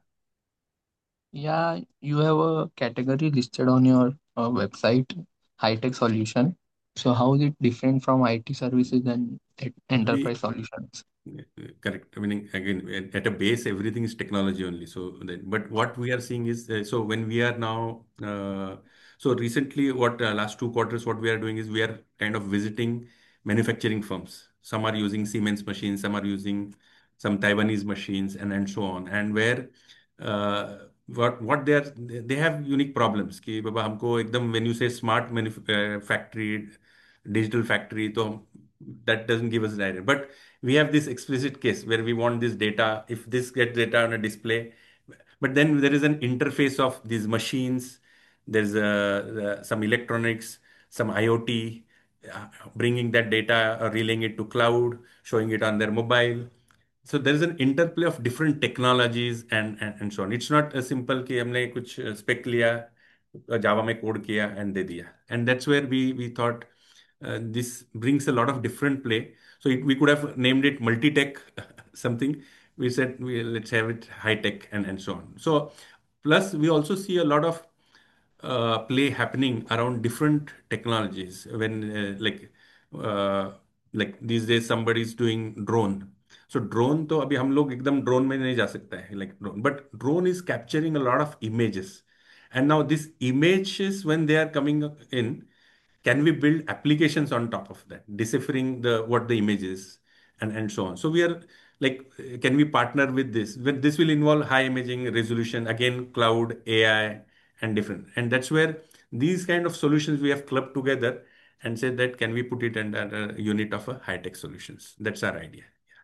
Yeah, you have a category listed on your uh, website, high-tech solution. So how is it different from I T services and e- enterprise We solutions? Uh, Correct. I mean, again, at at a base, everything is technology only. So, that, but what we are seeing is, uh, so when we are now, uh, so recently, what uh, last two quarters, what we are doing is we are kind of visiting manufacturing firms. Some are using Siemens machines, some are using some Taiwanese machines, and and so on. And where uh, what what they are, they have unique problems. कि बाबा हमको एकदम when you say smart manuf uh, factory, digital factory, तो that doesn't give us the idea. But we have this explicit case where we want this data, if this gets data on a display, but then there is an interface of these machines, there's uh, uh, some electronics, some IoT, uh, bringing that data, uh, relaying it to cloud, showing it on their mobile. So there is an interplay of different technologies and, and, and so on. It's not a simple कि हमने कुछ spec लिया, जावा में code किया and दे दिया. And that's where we we thought uh, this brings a lot of different play. So it, we could have named it multi-tech something. We said we, let's have it high tech and, and so on. So plus we also see a lot of uh, play happening around different technologies when uh, like uh, like these days somebody is doing drone. So drone तो अभी हम लोग एकदम drone में नहीं जा सकता है like drone, but drone is capturing a lot of images, and now these images when they are coming in, can we build applications on top of that, deciphering the what the image is, and and so on. So we are like, uh, can we partner with this? When this will involve high imaging resolution, again, cloud, A I, and different. And that's where these kind of solutions we have clubbed together and said that can we put it under a unit of a high tech solutions? That's our idea.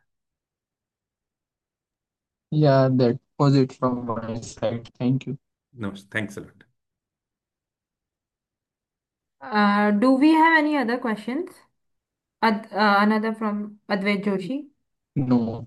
Yeah, that was it from my side. Thank you. No, thanks a lot. Uh, do we have any other questions? Ad, uh, another from Advait Joshi. No.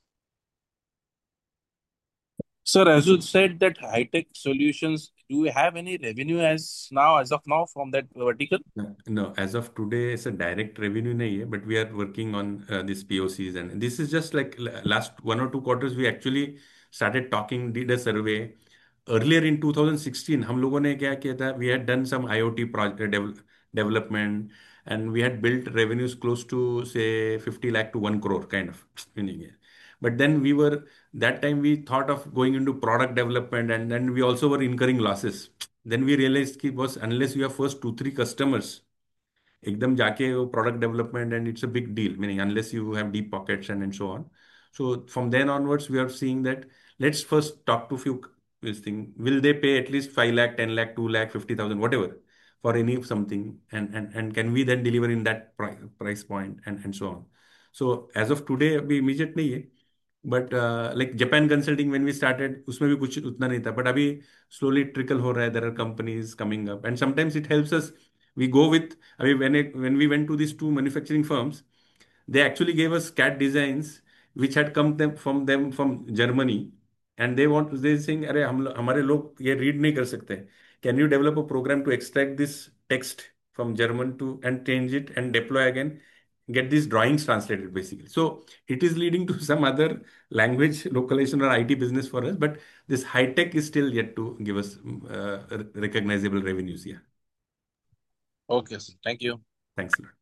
Sir, as you said that high-tech solutions, do you have any revenue as now, as of now, from that vertical? No, no, as of today, it's a direct revenue nahi hai, but we are working on uh, these P O Cs, and this is just like l- last one or two quarters. We actually started talking, did a survey. Earlier in two thousand sixteen, हम लोगों ने क्या किया था? We had done some IoT project devel development, and we had built revenues close to say fifty lakh to one crore kind of meaning. है. But then we were that time we thought of going into product development, and then we also were incurring losses. Then we realized कि boss, unless you have first two three customers, एकदम जाके वो product development, and it's a big deal, meaning unless you have deep pockets and, and so on. So from then onwards, we are seeing that let's first talk to few this thing. Will they pay at least five lakh, ten lakh, two lakh, fifty thousand, whatever, for any of something, and and and can we then deliver in that price price point, and and so on. So as of today, अभी immediate नहीं है. But like Japan consulting when we started उसमें भी कुछ उतना नहीं था, but अभी स्लोली ट्रिकल हो रहा है. There are companies coming up, and sometimes it helps us. We go with, अभी when when we went to this to manufacturing firms, they actually gave us C A D designs which had come them from them from Germany, and they want they saying, अरे हम हमारे लोग ये read नहीं कर सकते. Can you develop a program to extract this text from German to and change it and deploy again, get these drawings translated basically. So it is leading to some other language localization or I T business for us, but this high tech is still yet to give us uh, recognizable revenues. Yeah. Okay, sir. Thank you. Thanks a lot.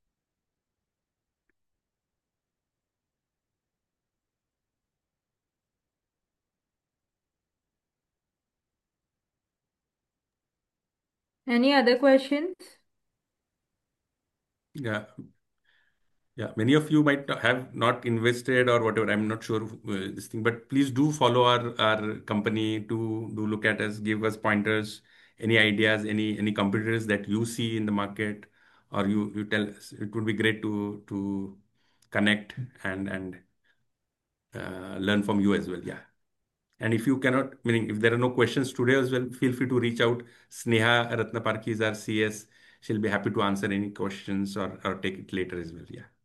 Any other questions? Yeah. Yeah, many of you might have not invested or whatever. I'm not sure uh, this thing, but please do follow our our company to do look at us, give us pointers, any ideas, any any competitors that you see in the market, or you you tell us. It would be great to to connect and and uh, learn from you as well. Yeah. And if you cannot, meaning if there are no questions today as well, feel free to reach out. Sneha Ratnaparki is our C S. She'll be happy to answer any questions or or take it later as well. Yeah.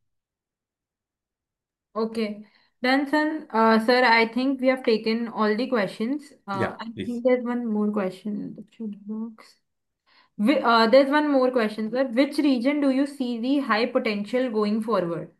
Okay. Done, sir. Uh, sir, I think we have taken all the questions. Uh, Yeah, I please. think there's one more question in the chat box. Whi- Uh, there's one more question, sir. Which region do you see the high potential going forward?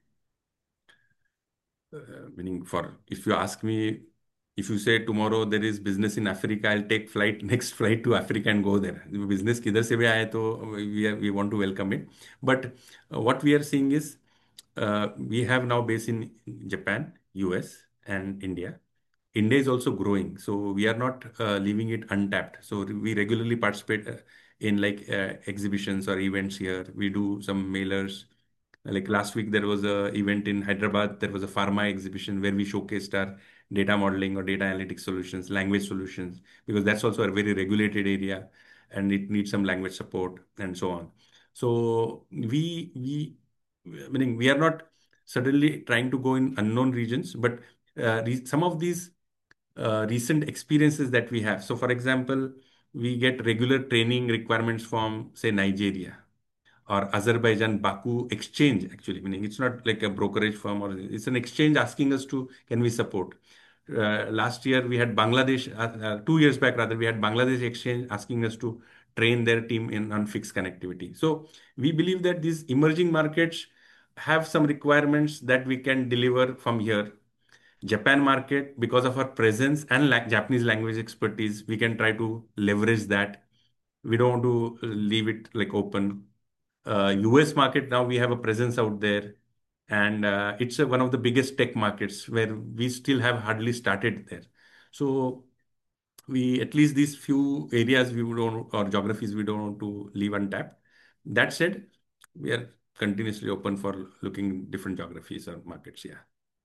Uh, meaning for if you ask me, if you say tomorrow there is business in Africa, I'll take flight next flight to Africa and go there. Business किधर से भी आए तो we are, we want to welcome it. But uh, what we are seeing is uh, we have now base in Japan, U S, and India. India is also growing, so we are not uh, leaving it untapped. So we regularly participate uh, in like uh, exhibitions or events here. We do some mailers. Like last week, there was a event in Hyderabad. There was a pharma exhibition where we showcased our data modeling or data analytics solutions, language solutions, because that's also a very regulated area and it needs some language support and so on. So we we meaning we are not suddenly trying to go in unknown regions, but uh, re- some of these uh, recent experiences that we have. So, for example, we get regular training requirements from, say, Nigeria or Azerbaijan Baku exchange, actually, meaning it's not like a brokerage firm or it's an exchange asking us to, can we support? Uh, last year, we had Bangladesh, uh, uh, two years back, rather, we had Bangladesh exchange asking us to train their team in on fixed connectivity. So, we believe that these emerging markets have some requirements that we can deliver from here. Japan market, because of our presence and la Japanese language expertise, we can try to leverage that. We don't want to leave it like open. Uh, U S market, now we have a presence out there, and uh, it's uh, one of the biggest tech markets where we still have hardly started there. So we at least these few areas we don't or geographies we don't want to leave untapped. That said, we are continuously open for looking different geographies or markets. Yeah.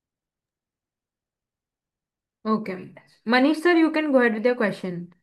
Okay. Manish, sir, you can go ahead with your question.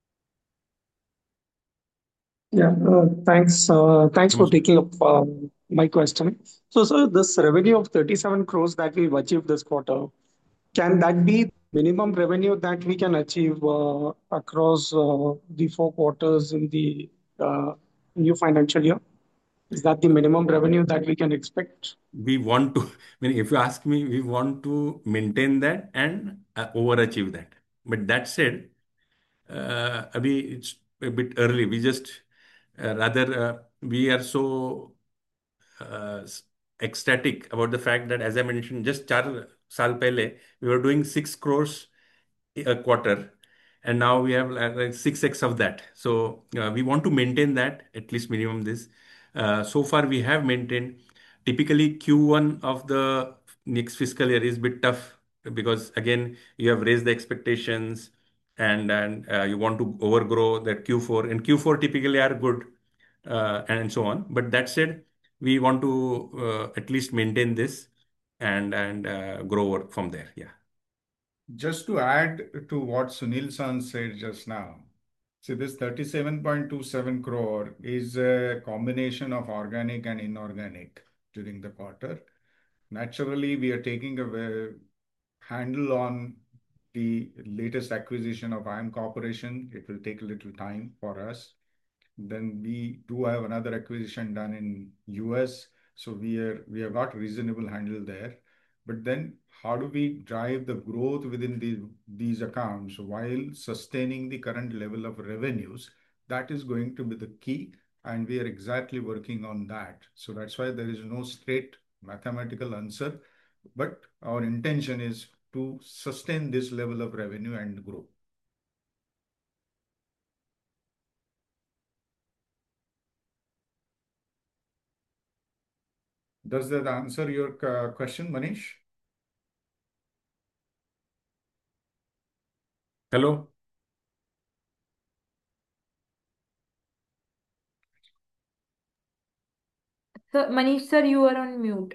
Yeah, uh, thanks. Uh, thanks for Most taking up uh, my question. So, sir, this revenue of thirty-seven crores that we've achieved this quarter, can that be minimum revenue that we can achieve uh, across uh, the four quarters in the uh, new financial year? Is that the minimum revenue that we can expect? we want to, I mean, if you ask me, we want to maintain that and uh, overachieve that. But that said, uh, abhi it's a bit early. We just uh, rather uh, we are so uh, s- ecstatic about the fact that, as I mentioned, just char saal pehle, we were doing six crores a quarter, and now we have like like six x of that. So uh, we want to maintain that at least minimum this. Uh, so far, we have maintained. Typically, Q one of the next fiscal year is a bit tough because again you have raised the expectations and and uh, you want to overgrow that Q four, and Q four typically are good uh, and so on. But that said, we want to uh, at least maintain this and and uh, grow over from there. Yeah. Just to add to what Sunil San said just now, see this thirty-seven point two seven crore is a combination of organic and inorganic during the quarter. Naturally, we are taking a ve- handle on the latest acquisition of I M Corporation. It will take a little time for us. Then we do have another acquisition done in U S. So we are we have got reasonable handle there. But then how do we drive the growth within the, these accounts while sustaining the current level of revenues? That is going to be the key, and we are exactly working on that. So that's why there is no straight mathematical answer, but our intention is to sustain this level of revenue and grow. Does that answer your uh, question, Manish? Hello? So, Manish sir, you are on mute.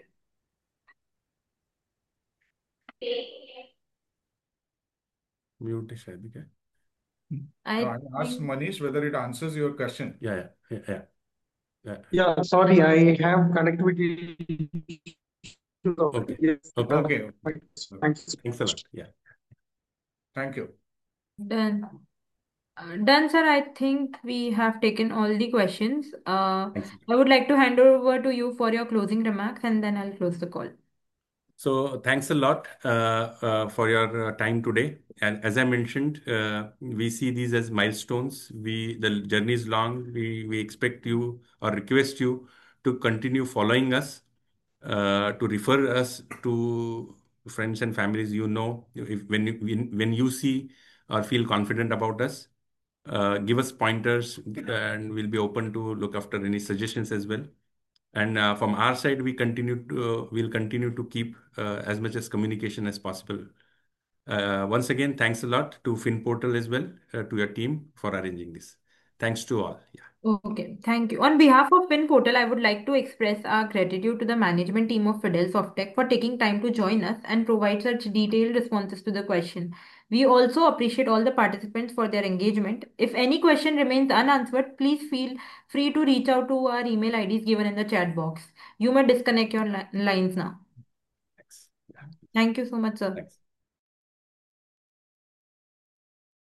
Mute is शायद क्या? I No, I asked think Manish whether it answers your question. Yeah, yeah, yeah, yeah. yeah. Yeah, sorry, I have connectivity issues of- Okay. Yes. Okay. uh, Okay. Thanks. Thanks a lot. Yeah. Thank you. done. Uh, done, sir. I think we have taken all the questions. Uh, Thanks. I would like to hand over to you for your closing remarks, and then I'll close the call. So thanks a lot uh, uh, for your uh, time today. And as I mentioned, uh, we see these as milestones. We the journey is long. We we expect you or request you to continue following us, uh, to refer us to friends and families you know. If when you when, when you see or feel confident about us, uh, give us pointers, and we'll be open to look after any suggestions as well. And uh, from our side, we continue to uh, we'll continue to keep uh, as much as communication as possible. Uh, once again, thanks a lot to FinPortal as well, uh, to your team for arranging this. Thanks to all. Yeah. Okay, thank you. On behalf of FinPortal, I would like to express our gratitude to the management team of Fidel Softech for taking time to join us and provide such detailed responses to the question. We also appreciate all the participants for their engagement. If any question remains unanswered, please feel free to reach out to our email I Ds given in the chat box. You may disconnect your li- lines now. Thanks. Yeah. Thank you so much, sir. Thanks.